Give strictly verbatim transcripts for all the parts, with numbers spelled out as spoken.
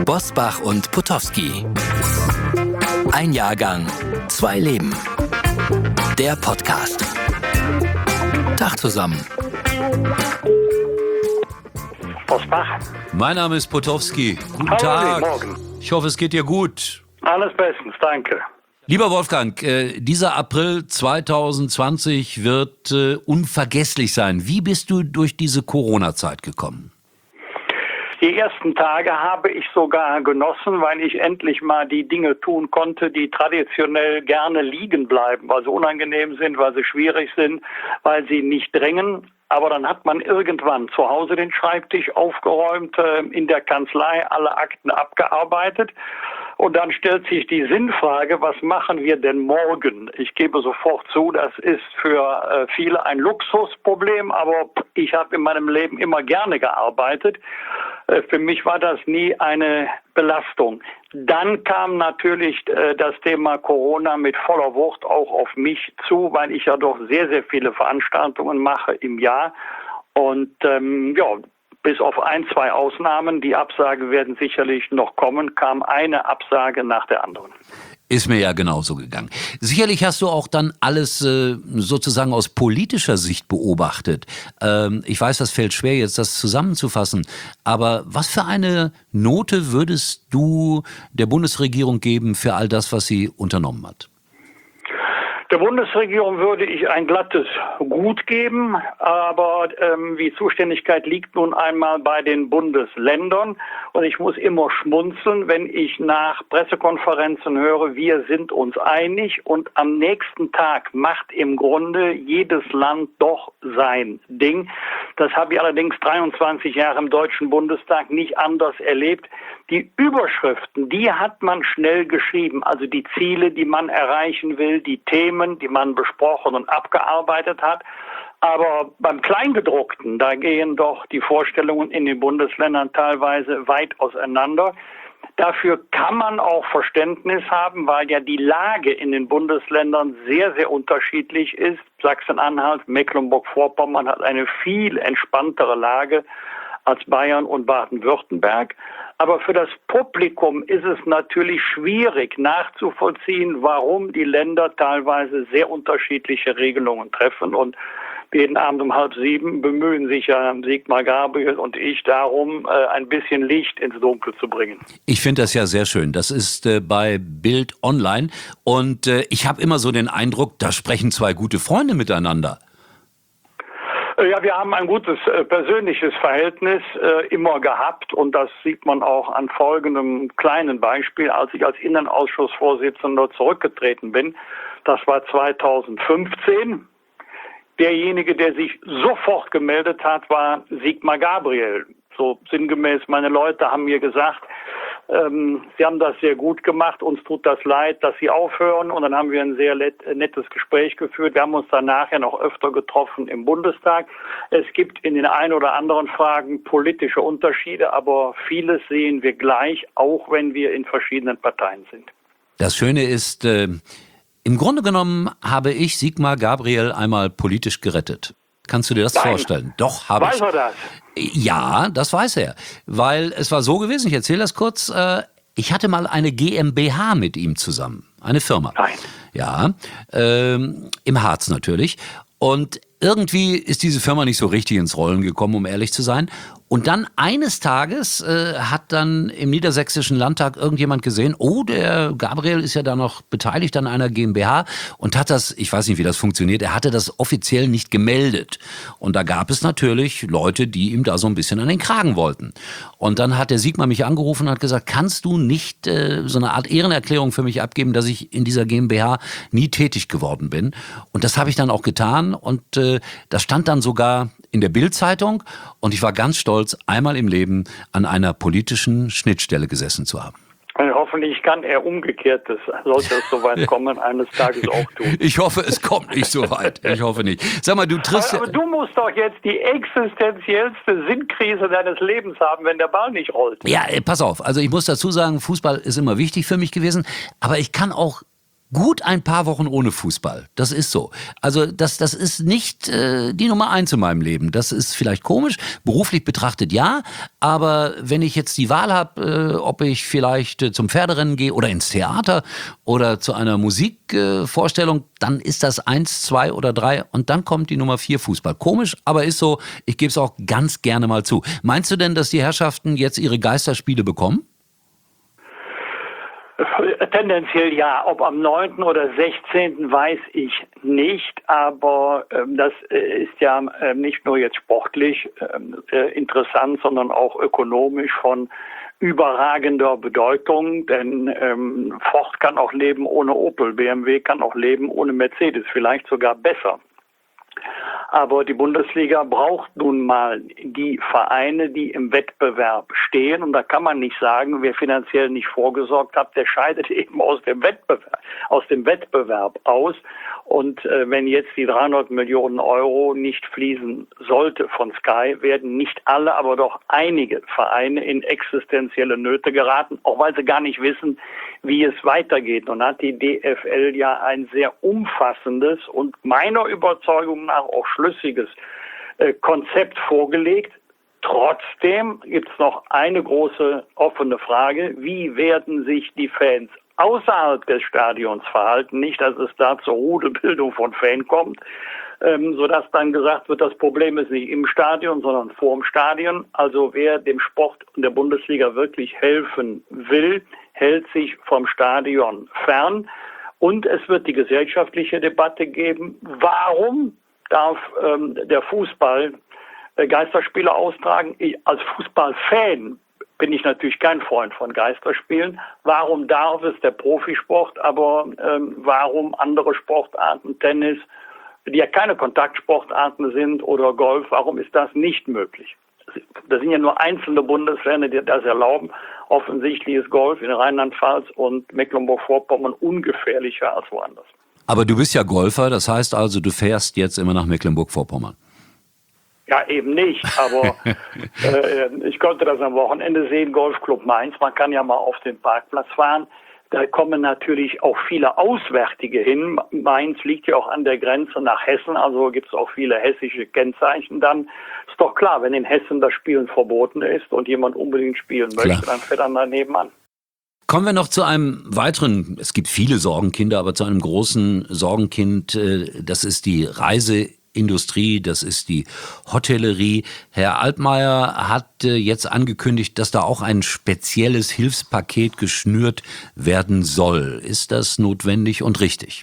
Bosbach und Potowski. Ein Jahrgang, zwei Leben. Der Podcast. Tag zusammen. Bosbach. Mein Name ist Potowski. Guten Hallo, Tag. morgen. Ich hoffe, es geht dir gut. Alles bestens, danke. Lieber Wolfgang, äh, dieser April zwanzig zwanzig wird äh, unvergesslich sein. Wie bist du durch diese Corona-Zeit gekommen? Die ersten Tage habe ich sogar genossen, weil ich endlich mal die Dinge tun konnte, die traditionell gerne liegen bleiben, weil sie unangenehm sind, weil sie schwierig sind, weil sie nicht drängen. Aber dann hat man irgendwann zu Hause den Schreibtisch aufgeräumt, in der Kanzlei alle Akten abgearbeitet. Und dann stellt sich die Sinnfrage, was machen wir denn morgen? Ich gebe sofort zu, das ist für viele ein Luxusproblem, aber ich habe in meinem Leben immer gerne gearbeitet. Für mich war das nie eine Belastung. Dann kam natürlich das Thema Corona mit voller Wucht auch auf mich zu, weil ich ja doch sehr, sehr viele Veranstaltungen mache im Jahr. Und ähm, ja, bis auf ein, zwei Ausnahmen, die Absage werden sicherlich noch kommen, kam eine Absage nach der anderen. Ist mir ja genauso gegangen. Sicherlich hast du auch dann alles äh, sozusagen aus politischer Sicht beobachtet. Ähm, ich weiß, das fällt schwer, jetzt das zusammenzufassen. Aber was für eine Note würdest du der Bundesregierung geben für all das, was sie unternommen hat? Der Bundesregierung würde ich ein glattes Gut geben, aber ähm, die Zuständigkeit liegt nun einmal bei den Bundesländern. Und ich muss immer schmunzeln, wenn ich nach Pressekonferenzen höre, wir sind uns einig, und am nächsten Tag macht im Grunde jedes Land doch sein Ding. Das habe ich allerdings dreiundzwanzig Jahre im Deutschen Bundestag nicht anders erlebt. Die Überschriften, die hat man schnell geschrieben, also die Ziele, die man erreichen will, die Themen, die man besprochen und abgearbeitet hat. Aber beim Kleingedruckten, da gehen doch die Vorstellungen in den Bundesländern teilweise weit auseinander. Dafür kann man auch Verständnis haben, weil ja die Lage in den Bundesländern sehr, sehr unterschiedlich ist. Sachsen-Anhalt, Mecklenburg-Vorpommern hat eine viel entspanntere Lage als Bayern und Baden-Württemberg. Aber für das Publikum ist es natürlich schwierig nachzuvollziehen, warum die Länder teilweise sehr unterschiedliche Regelungen treffen. Und jeden Abend um halb sieben bemühen sich ja Sigmar Gabriel und ich darum, ein bisschen Licht ins Dunkel zu bringen. Ich finde das ja sehr schön. Das ist äh, bei Bild Online. Und äh, ich habe immer so den Eindruck, da sprechen zwei gute Freunde miteinander. Ja, wir haben ein gutes äh, persönliches Verhältnis äh, immer gehabt, und das sieht man auch an folgendem kleinen Beispiel. Als ich als Innenausschussvorsitzender zurückgetreten bin, das war zweitausendfünfzehn, derjenige, der sich sofort gemeldet hat, war Sigmar Gabriel. So sinngemäß, meine Leute haben mir gesagt, ähm, Sie haben das sehr gut gemacht, uns tut das leid, dass Sie aufhören. Und dann haben wir ein sehr nettes Gespräch geführt. Wir haben uns dann nachher noch öfter getroffen im Bundestag. Es gibt in den ein oder anderen Fragen politische Unterschiede, aber vieles sehen wir gleich, auch wenn wir in verschiedenen Parteien sind. Das Schöne ist, äh, im Grunde genommen habe ich Sigmar Gabriel einmal politisch gerettet. Kannst du dir das Nein. vorstellen? Doch, habe ich. Weiß er das? Ja, das weiß er. Weil es war so gewesen, ich erzähle das kurz, äh, ich hatte mal eine GmbH mit ihm zusammen, eine Firma. Nein. Ja, ähm, im Harz natürlich. Und irgendwie ist diese Firma nicht so richtig ins Rollen gekommen, um ehrlich zu sein. Und dann eines Tages äh, hat dann im Niedersächsischen Landtag irgendjemand gesehen, oh, der Gabriel ist ja da noch beteiligt an einer GmbH, und hat das, ich weiß nicht, wie das funktioniert, er hatte das offiziell nicht gemeldet. Und da gab es natürlich Leute, die ihm da so ein bisschen an den Kragen wollten. Und dann hat der Sigmar mich angerufen und hat gesagt, kannst du nicht äh, so eine Art Ehrenerklärung für mich abgeben, dass ich in dieser GmbH nie tätig geworden bin? Und das habe ich dann auch getan, und äh, das stand dann sogar in der Bild-Zeitung, und ich war ganz stolz, einmal im Leben an einer politischen Schnittstelle gesessen zu haben. Und hoffentlich kann er Umgekehrtes, sollte es soweit kommen, eines Tages auch tun. Ich hoffe, es kommt nicht so weit. Ich hoffe nicht. Sag mal, du triffst... Aber, aber du musst doch jetzt die existenziellste Sinnkrise deines Lebens haben, wenn der Ball nicht rollt. Ja, pass auf. Also ich muss dazu sagen, Fußball ist immer wichtig für mich gewesen. Aber ich kann auch gut ein paar Wochen ohne Fußball. Das ist so. Also das, das ist nicht äh, die Nummer eins in meinem Leben. Das ist vielleicht komisch, beruflich betrachtet ja, aber wenn ich jetzt die Wahl habe, äh, ob ich vielleicht äh, zum Pferderennen gehe oder ins Theater oder zu einer Musikvorstellung, äh, dann ist das eins, zwei oder drei und dann kommt die Nummer vier Fußball. Komisch, aber ist so, ich gebe es auch ganz gerne mal zu. Meinst du denn, dass die Herrschaften jetzt ihre Geisterspiele bekommen? Tendenziell ja. Ob am neunten oder sechzehnten weiß ich nicht, aber ähm, das äh, ist ja äh, nicht nur jetzt sportlich äh, interessant, sondern auch ökonomisch von überragender Bedeutung, denn ähm, Ford kann auch leben ohne Opel, B M W kann auch leben ohne Mercedes, vielleicht sogar besser. Aber die Bundesliga braucht nun mal die Vereine, die im Wettbewerb stehen. Und da kann man nicht sagen, wer finanziell nicht vorgesorgt hat, der scheidet eben aus dem Wettbewerb, aus dem Wettbewerb aus. Und äh, wenn jetzt die dreihundert Millionen Euro nicht fließen sollte von Sky, werden nicht alle, aber doch einige Vereine in existenzielle Nöte geraten, auch weil sie gar nicht wissen, wie es weitergeht. Und hat die D F L ja ein sehr umfassendes und meiner Überzeugung nach auch schlüssiges äh, Konzept vorgelegt. Trotzdem gibt es noch eine große offene Frage. Wie werden sich die Fans außerhalb des Stadions verhalten? Nicht, dass es da zur Rudelbildung von Fans kommt, ähm, sodass dann gesagt wird, das Problem ist nicht im Stadion, sondern vor dem Stadion. Also wer dem Sport und der Bundesliga wirklich helfen will, hält sich vom Stadion fern. Und es wird die gesellschaftliche Debatte geben, warum darf ähm, der Fußball äh, Geisterspiele austragen? Ich, als Fußballfan bin ich natürlich kein Freund von Geisterspielen. Warum darf es der Profisport, aber ähm, warum andere Sportarten, Tennis, die ja keine Kontaktsportarten sind, oder Golf, warum ist das nicht möglich? Das sind ja nur einzelne Bundesländer, die das erlauben. Offensichtlich ist Golf in Rheinland-Pfalz und Mecklenburg-Vorpommern ungefährlicher als woanders. Aber du bist ja Golfer, das heißt also, du fährst jetzt immer nach Mecklenburg-Vorpommern. Ja, eben nicht, aber äh, ich konnte das am Wochenende sehen, Golfclub Mainz, man kann ja mal auf den Parkplatz fahren. Da kommen natürlich auch viele Auswärtige hin. Mainz liegt ja auch an der Grenze nach Hessen, also gibt es auch viele hessische Kennzeichen dann. Ist doch klar, wenn in Hessen das Spielen verboten ist und jemand unbedingt spielen möchte, klar, dann fährt er daneben an. Kommen wir noch zu einem weiteren, es gibt viele Sorgenkinder, aber zu einem großen Sorgenkind, das ist die Reiseindustrie, das ist die Hotellerie. Herr Altmaier hat jetzt angekündigt, dass da auch ein spezielles Hilfspaket geschnürt werden soll. Ist das notwendig und richtig?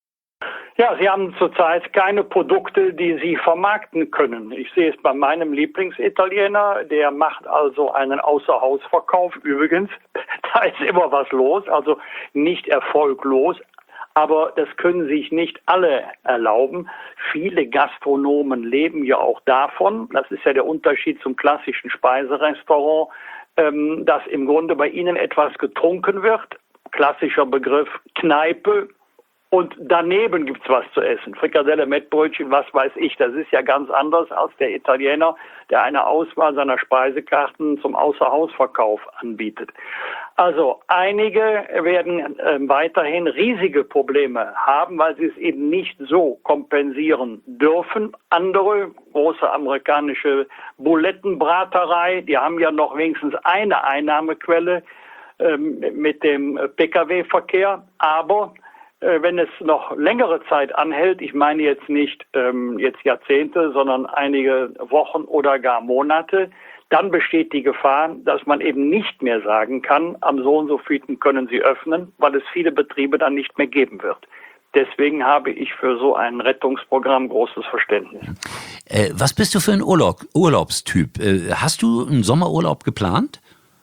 Ja, Sie haben zurzeit keine Produkte, die Sie vermarkten können. Ich sehe es bei meinem Lieblingsitaliener, der macht also einen Außerhausverkauf. Übrigens, da ist immer was los, also nicht erfolglos. Aber das können sich nicht alle erlauben. Viele Gastronomen leben ja auch davon, das ist ja der Unterschied zum klassischen Speiserestaurant, dass im Grunde bei ihnen etwas getrunken wird. Klassischer Begriff Kneipe. Und daneben gibt's was zu essen. Frikadelle, Mettbrötchen, was weiß ich. Das ist ja ganz anders als der Italiener, der eine Auswahl seiner Speisekarten zum Außerhausverkauf anbietet. Also einige werden äh, weiterhin riesige Probleme haben, weil sie es eben nicht so kompensieren dürfen. Andere, große amerikanische Bulettenbraterei, die haben ja noch wenigstens eine Einnahmequelle äh, mit dem P K W-Verkehr. Aber wenn es noch längere Zeit anhält, ich meine jetzt nicht ähm, jetzt Jahrzehnte, sondern einige Wochen oder gar Monate, dann besteht die Gefahr, dass man eben nicht mehr sagen kann, am so und so vielten können Sie öffnen, weil es viele Betriebe dann nicht mehr geben wird. Deswegen habe ich für so ein Rettungsprogramm großes Verständnis. Äh, was bist du für ein Urlaub, Urlaubstyp? Äh, hast du einen Sommerurlaub geplant?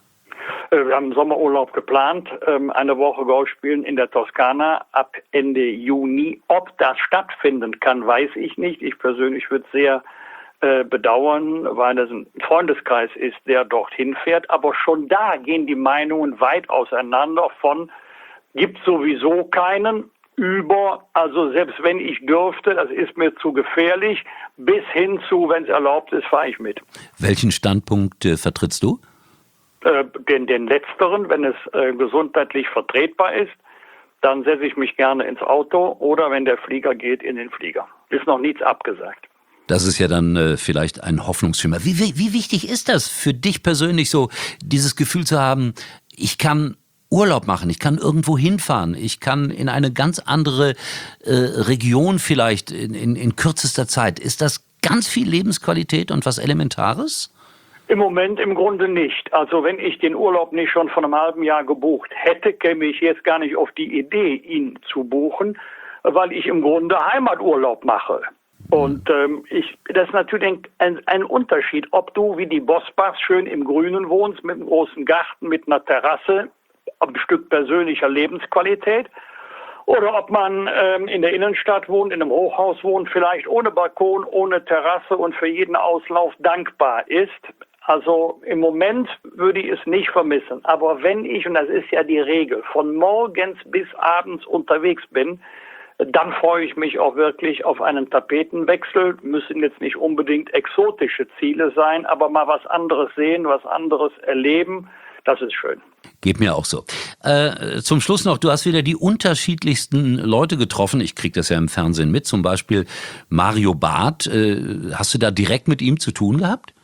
Wir haben einen Sommerurlaub geplant, eine Woche Golf spielen in der Toskana ab Ende Juni. Ob das stattfinden kann, weiß ich nicht. Ich persönlich würde es sehr äh, bedauern, weil es ein Freundeskreis ist, der dorthin fährt. Aber schon da gehen die Meinungen weit auseinander von, gibt sowieso keinen, über, also selbst wenn ich dürfte, das ist mir zu gefährlich, bis hin zu, wenn es erlaubt ist, fahre ich mit. Welchen Standpunkt äh, vertrittst du? Den, den letzteren, wenn es äh, gesundheitlich vertretbar ist. dann setze ich mich gerne ins Auto oder wenn der Flieger geht, in den Flieger. Ist noch nichts abgesagt. Das ist ja dann äh, vielleicht ein Hoffnungsschimmer. Wie, wie, wie wichtig ist das für dich persönlich so, dieses Gefühl zu haben, ich kann Urlaub machen, ich kann irgendwo hinfahren, ich kann in eine ganz andere äh, Region vielleicht in, in, in kürzester Zeit. Ist das ganz viel Lebensqualität und was Elementares? Im Moment im Grunde nicht. Also wenn ich den Urlaub nicht schon vor einem halben Jahr gebucht hätte, käme ich jetzt gar nicht auf die Idee, ihn zu buchen, weil ich im Grunde Heimaturlaub mache. Und ähm, ich, das ist natürlich ein, ein Unterschied, ob du wie die Bosbachs schön im Grünen wohnst, mit einem großen Garten, mit einer Terrasse, ein Stück persönlicher Lebensqualität, oder ob man ähm, in der Innenstadt wohnt, in einem Hochhaus wohnt, vielleicht ohne Balkon, ohne Terrasse und für jeden Auslauf dankbar ist. Also im Moment würde ich es nicht vermissen. Aber wenn ich, und das ist ja die Regel, von morgens bis abends unterwegs bin, dann freue ich mich auch wirklich auf einen Tapetenwechsel. Müssen jetzt nicht unbedingt exotische Ziele sein, aber mal was anderes sehen, was anderes erleben. Das ist schön. Geht mir auch so. Äh, zum Schluss noch, du hast wieder die unterschiedlichsten Leute getroffen. Ich kriege das ja im Fernsehen mit, zum Beispiel Mario Barth. Äh, hast du da direkt mit ihm zu tun gehabt?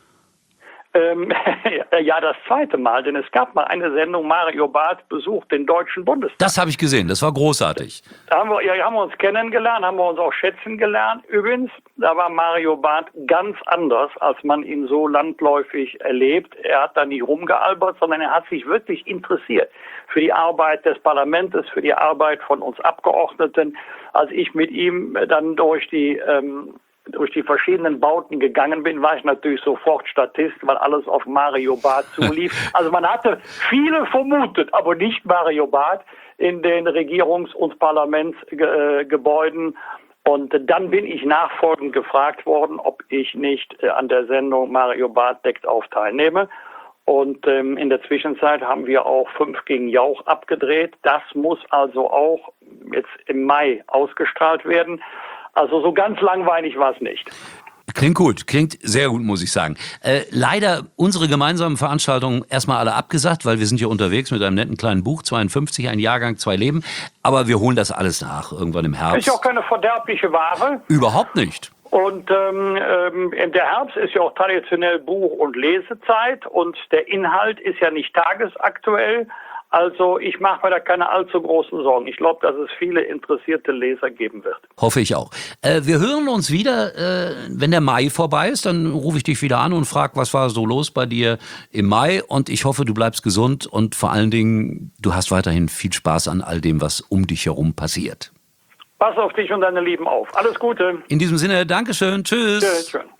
Ähm, ja, das zweite Mal, denn es gab mal eine Sendung, Mario Barth besucht den Deutschen Bundestag. Das habe ich gesehen, das war großartig. Da haben wir, ja, haben wir uns kennengelernt, haben wir uns auch schätzen gelernt. Übrigens, da war Mario Barth ganz anders, als man ihn so landläufig erlebt. Er hat da nicht rumgealbert, sondern er hat sich wirklich interessiert für die Arbeit des Parlaments, für die Arbeit von uns Abgeordneten. Als ich mit ihm dann durch die ähm, durch die verschiedenen Bauten gegangen bin, war ich natürlich sofort Statist, weil alles auf Mario Barth zulief. Also man hatte viele vermutet, aber nicht Mario Barth in den Regierungs- und Parlamentsgebäuden. Und dann bin ich nachfolgend gefragt worden, ob ich nicht an der Sendung Mario Barth deckt auf teilnehme. Und ähm, in der Zwischenzeit haben wir auch fünf gegen Jauch abgedreht. Das muss also auch jetzt im Mai ausgestrahlt werden. Also so ganz langweilig war es nicht. Klingt gut, klingt sehr gut, muss ich sagen. Äh, leider unsere gemeinsamen Veranstaltungen erstmal alle abgesagt, weil wir sind hier unterwegs mit einem netten kleinen Buch, zweiundfünfzig, ein Jahrgang, zwei Leben. Aber wir holen das alles nach, irgendwann im Herbst. Ist ja auch keine verderbliche Ware. Überhaupt nicht. Und ähm, ähm, der Herbst ist ja auch traditionell Buch- und Lesezeit und der Inhalt ist ja nicht tagesaktuell. Also ich mache mir da keine allzu großen Sorgen. Ich glaube, dass es viele interessierte Leser geben wird. Hoffe ich auch. Äh, wir hören uns wieder, äh, wenn der Mai vorbei ist. Dann rufe ich dich wieder an und frage, was war so los bei dir im Mai. Und ich hoffe, du bleibst gesund und vor allen Dingen, du hast weiterhin viel Spaß an all dem, was um dich herum passiert. Pass auf dich und deine Lieben auf. Alles Gute. In diesem Sinne, Dankeschön. Tschüss. Tschüss. Schön.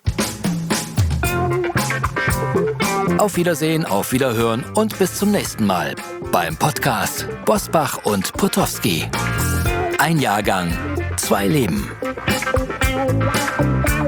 Auf Wiedersehen, auf Wiederhören und bis zum nächsten Mal beim Podcast Bosbach und Potowski. Ein Jahrgang, zwei Leben.